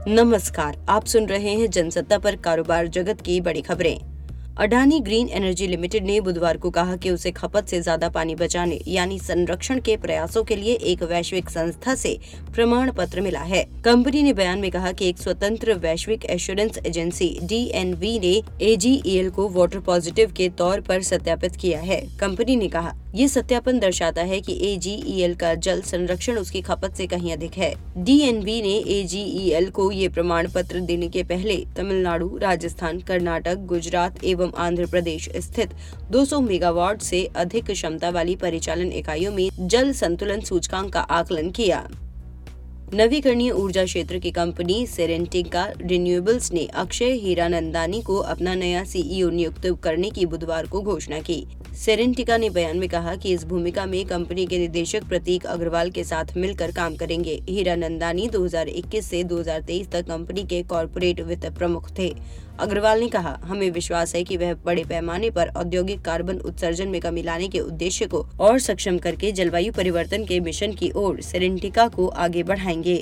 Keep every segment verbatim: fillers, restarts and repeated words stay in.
नमस्कार, आप सुन रहे हैं जनसत्ता पर कारोबार जगत की बड़ी खबरें। अडानी ग्रीन एनर्जी लिमिटेड ने बुधवार को कहा कि उसे खपत से ज्यादा पानी बचाने यानी संरक्षण के प्रयासों के लिए एक वैश्विक संस्था से प्रमाण पत्र मिला है। कंपनी ने बयान में कहा कि एक स्वतंत्र वैश्विक assurance agency D N V ने ए जी ई एल को वाटर पॉजिटिव के तौर पर सत्यापित किया है। कंपनी ने कहा, ये सत्यापन दर्शाता है कि ए जी ई एल का जल संरक्षण उसकी खपत से कहीं अधिक है। डी एन वी ने ए जी ई एल को ये प्रमाण पत्र देने के पहले तमिलनाडु, राजस्थान, कर्नाटक, गुजरात एवं आंध्र प्रदेश स्थित दो सौ मेगावाट से अधिक क्षमता वाली परिचालन इकाइयों में जल संतुलन सूचकांक का आकलन किया। नवीकरणीय ऊर्जा क्षेत्र की कंपनी सेरेंटिका रिन्यूएबल्स ने अक्षय हीरानंदानी को अपना नया सी ई ओ नियुक्त करने की बुधवार को घोषणा की। सेरेंटिका ने बयान में कहा कि इस भूमिका में कंपनी के निदेशक प्रतीक अग्रवाल के साथ मिलकर काम करेंगे। हीरानंदानी दो हज़ार इक्कीस से दो हज़ार तेईस तक कंपनी के कॉर्पोरेट वित्त प्रमुख थे। अग्रवाल ने कहा, हमें विश्वास है कि वह बड़े पैमाने पर औद्योगिक कार्बन उत्सर्जन में कमी लाने के उद्देश्य को और सक्षम करके जलवायु परिवर्तन के मिशन की ओर सेरेंटिका को आगे बढ़ाएंगे।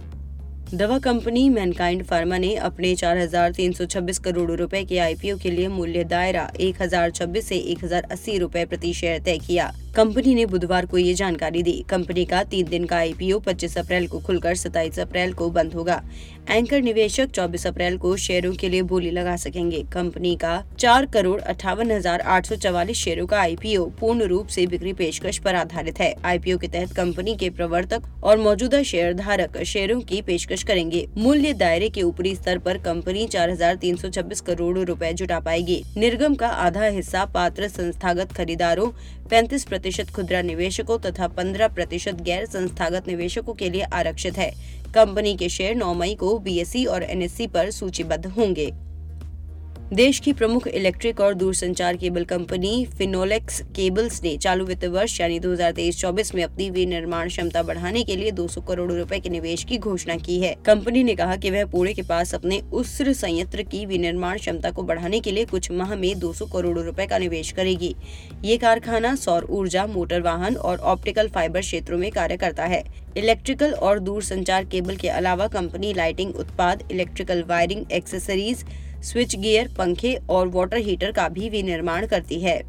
दवा कंपनी मैनकाइंड फार्मा ने अपने चार हजार तीन सौ छब्बीस करोड़ रुपए के आई पी ओ के लिए मूल्य दायरा एक हजार छब्बीस से एक हजार अस्सी रुपए प्रति शेयर तय किया। कंपनी ने बुधवार को ये जानकारी दी। कंपनी का तीन दिन का आई पी ओ पच्चीस अप्रैल को खुलकर सत्ताईस अप्रैल को बंद होगा। एंकर निवेशक चौबीस अप्रैल को शेयरों के लिए बोली लगा सकेंगे। कंपनी का चार करोड़ अट्ठावन हजार आठ सौ चवालीस शेयरों का आई पी ओ पूर्ण रूप से बिक्री पेशकश पर आधारित है। आई पी ओ के तहत कंपनी के प्रवर्तक और मौजूदा शेयर धारक शेयरों की पेशकश करेंगे। मूल्य दायरे के ऊपरी स्तर पर कंपनी चार हजार तीन सौ छब्बीस करोड़ रुपए जुटा पाएगी। निर्गम का आधा हिस्सा पात्र संस्थागत खरीदारों, पैंतीस प्रतिशत खुदरा निवेशकों तथा पंद्रह प्रतिशत गैर संस्थागत निवेशकों के लिए आरक्षित है। कंपनी के शेयर नौ मई को बी एस ई और एन एस ई पर सूचीबद्ध होंगे। देश की प्रमुख इलेक्ट्रिक और दूरसंचार केबल कंपनी फिनोलेक्स केबल्स ने चालू वित्त वर्ष यानी दो हज़ार तेईस चौबीस में अपनी विनिर्माण क्षमता बढ़ाने के लिए दो सौ करोड़ रुपए के निवेश की घोषणा की है। कंपनी ने कहा कि वह पुणे के पास अपने उस्र संयंत्र की विनिर्माण क्षमता को बढ़ाने के लिए कुछ माह में दो सौ करोड़ रुपए का निवेश करेगी। ये कारखाना सौर ऊर्जा, मोटर वाहन और ऑप्टिकल फाइबर क्षेत्रों में कार्य करता है। इलेक्ट्रिकल और दूरसंचार केबल के अलावा कंपनी लाइटिंग उत्पाद, electrical wiring accessories, switch gear, पंखे और वाटर हीटर का भी विनिर्माण करती है।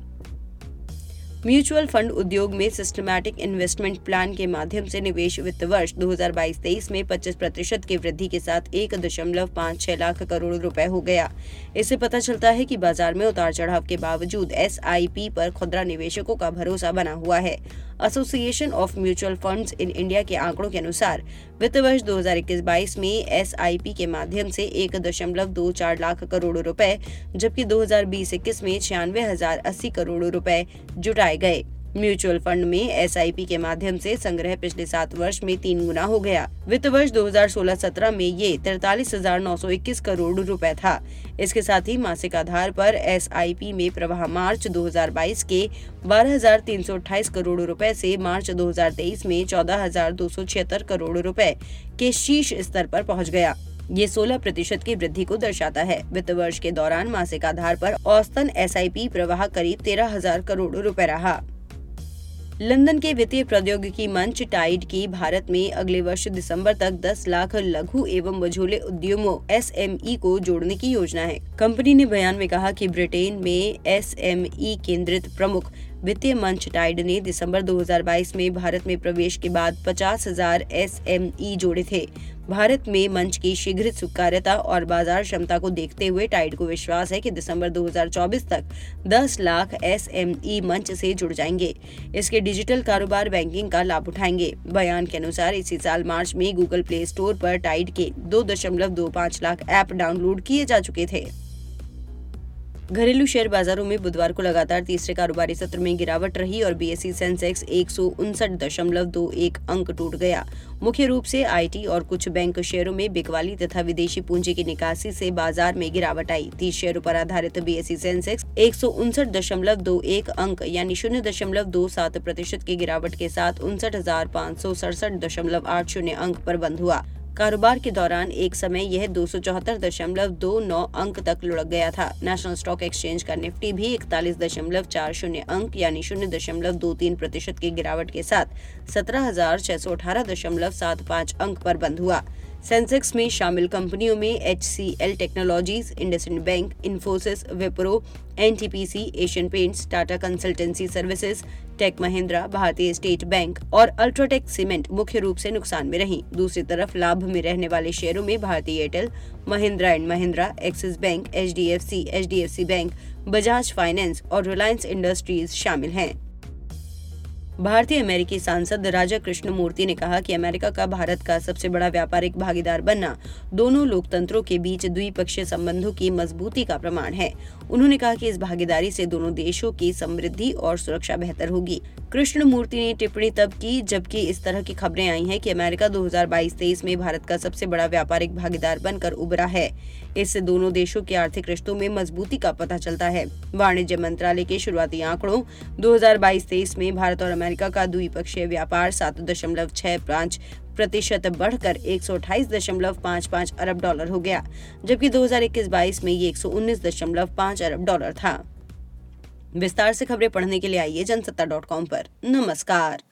म्यूचुअल फंड उद्योग में सिस्टमैटिक इन्वेस्टमेंट प्लान के माध्यम से निवेश वित्त वर्ष दो हज़ार बाईस तेईस में पच्चीस प्रतिशत की वृद्धि के साथ एक दशमलव पाँच छह लाख करोड़ रुपए हो गया। इससे पता चलता है कि बाजार में उतार चढ़ाव के बावजूद एस आई पी पर खुदरा निवेशकों का भरोसा बना हुआ है। Association of mutual funds in India के आंकड़ों के अनुसार वित्त वर्ष दो हज़ार इक्कीस बाईस में एस आई पी के माध्यम से एक दशमलव दो चार लाख करोड़ रुपए, जबकि दो हज़ार बीस इक्कीस में छियानवे हजार अस्सी करोड़ रुपए जुटाए गए। म्यूचुअल फंड में एस आई पी के माध्यम से संग्रह पिछले सात वर्ष में तीन गुना हो गया। वित्त वर्ष दो हज़ार सोलह सत्रह में ये तैंतालीस हजार नौ सौ इक्कीस करोड़ रुपए था। इसके साथ ही मासिक आधार पर एस आई पी में प्रवाह मार्च दो हज़ार बाईस के बारह हजार तीन सौ अट्ठाईस करोड़ रुपए से मार्च दो हज़ार तेईस में चौदह हजार दो सौ छिहत्तर करोड़ रुपए के शीर्ष स्तर पर पहुंच गया। ये सोलह प्रतिशत की वृद्धि को दर्शाता है। वित्त वर्ष के दौरान मासिक आधार पर औसतन एस आई पी प्रवाह करीब तेरह हजार करोड़ रुपए रहा। लंदन के वित्तीय प्रौद्योगिकी मंच टाइड की भारत में अगले वर्ष दिसंबर तक दस लाख लघु एवं मझोले उद्यमों एस एम ई को जोड़ने की योजना है। कंपनी ने बयान में कहा कि ब्रिटेन में एस एम ई केंद्रित प्रमुख वित्तीय मंच टाइड ने दिसंबर दो हज़ार बाईस में भारत में प्रवेश के बाद पचास हजार एस एम ई जोड़े थे। भारत में मंच की शीघ्र स्वीकार्यता और बाजार क्षमता को देखते हुए टाइड को विश्वास है कि दिसंबर दो हज़ार चौबीस तक दस लाख एस एम ई मंच से जुड़ जाएंगे। इसके डिजिटल कारोबार बैंकिंग का लाभ उठाएंगे। बयान के अनुसार इसी साल मार्च में गूगल प्ले स्टोर पर टाइड के दो दशमलव दो पाँच लाख ऐप डाउनलोड किए जा चुके थे। घरेलू शेयर बाजारों में बुधवार को लगातार तीसरे कारोबारी सत्र में गिरावट रही और बी एस ई सेंसेक्स एक सौ उनसठ दशमलव दो एक अंक टूट गया। मुख्य रूप से आई टी और कुछ बैंक शेयरों में बिकवाली तथा विदेशी पूंजी की निकासी से बाजार में गिरावट आई। तीस शेयरों पर आधारित बी एस ई सेंसेक्स एक सौ उनसठ दशमलव दो एक अंक यानी शून्य दशमलव दो सात प्रतिशत की गिरावट के साथ उनसठ हजार पाँच सौ सड़सठ दशमलव आठ शून्य अंक पर बंद हुआ। कारोबार के दौरान एक समय यह दो सौ चौहत्तर दशमलव दो नौ अंक तक लुढ़क गया था। नेशनल स्टॉक एक्सचेंज का निफ्टी भी इकतालीस दशमलव चार शून्य अंक यानी शून्य दशमलव दो तीन प्रतिशत की गिरावट के साथ सत्रह हजार छह सौ अठारह दशमलव सात पाँच अंक पर बंद हुआ। सेंसेक्स में शामिल कंपनियों में H C L technologies, IndusInd bank, Infosys, Wipro, N T P C, Asian Paints, Tata consultancy services, tech Mahindra, भारतीय स्टेट बैंक और अल्ट्राटेक सीमेंट मुख्य रूप से नुकसान में रही। दूसरी तरफ लाभ में रहने वाले शेयरों में भारतीय Airtel, Mahindra and Mahindra, Axis Bank, H D F C, H D F C bank, Bajaj finance और रिलायंस इंडस्ट्रीज शामिल हैं। भारतीय अमेरिकी सांसद राजा कृष्णमूर्ति ने कहा कि अमेरिका का भारत का सबसे बड़ा व्यापारिक भागीदार बनना दोनों लोकतंत्रों के बीच द्विपक्षीय संबंधों की मजबूती का प्रमाण है। उन्होंने कहा कि इस भागीदारी से दोनों देशों की समृद्धि और सुरक्षा बेहतर होगी। कृष्णमूर्ति ने टिप्पणी तब की जबकि इस तरह की खबरें आई हैं कि अमेरिका दो हज़ार बाईस तेईस में भारत का सबसे बड़ा व्यापारिक भागीदार बनकर उभरा है। इससे दोनों देशों के आर्थिक रिश्तों में मजबूती का पता चलता है। वाणिज्य मंत्रालय के शुरुआती आंकड़ों दो हज़ार बाईस तेईस में भारत और अमेरिका का द्विपक्षीय व्यापार सात दशमलव छह पाँच प्रतिशत बढ़कर एक सौ अट्ठाईस दशमलव पाँच पाँच अरब डॉलर हो गया, जबकि दो हज़ार इक्कीस बाईस में ये एक सौ उन्नीस दशमलव पाँच अरब डॉलर था। विस्तार से खबरें पढ़ने के लिए आइए जनसत्ता डॉट कॉम पर। नमस्कार।